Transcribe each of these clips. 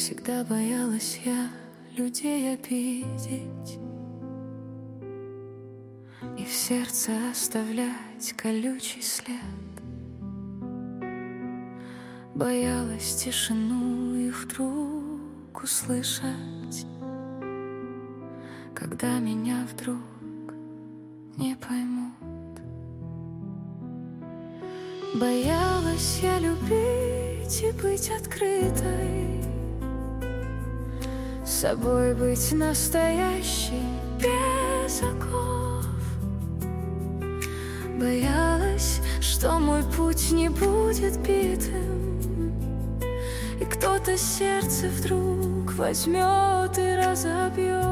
Всегда боялась я людей обидеть и в сердце оставлять колючий след. Боялась тишину и вдруг услышать, когда меня вдруг не поймут. Боялась я любить и быть открытой, собой быть настоящей, без оков. Боялась, что мой путь не будет битым, и кто-то сердце вдруг возьмет и разобьет.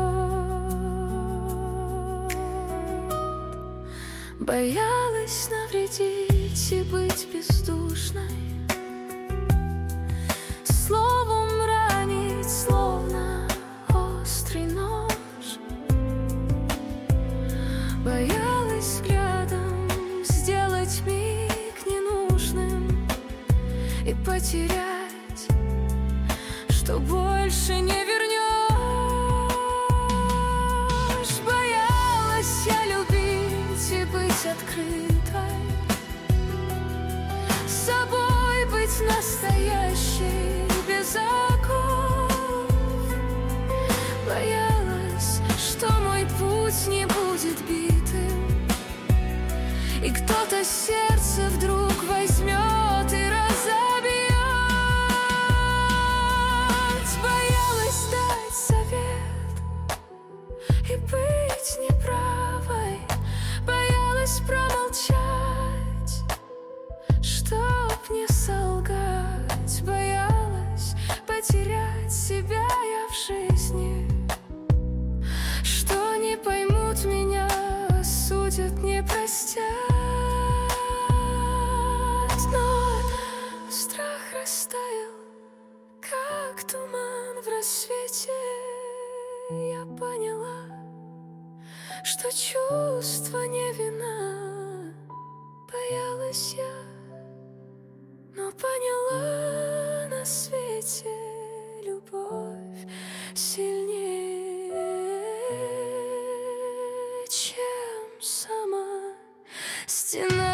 Боялась навредить и быть бездушной, словом ранить, словно острый нож. Боялась взглядом сделать миг ненужным и потерять, что больше не вернешь. Боялась я любить и быть открытой, собой быть настоящей, без оков. Боялась, что мой путь не будет битым, и кто-то сердце вдруг возьмет и разобьет. Боялась дать совет и быть неправой, боялась промолчать, чтоб не солгать. Боялась потерять себя я в жизни, что не поймут меня, осудят, не простят. Но страх растаял, как туман в рассвете. Я поняла, что чувство не вина. Боялась я, но поняла, на свете любовь сильнее, чем сама стена.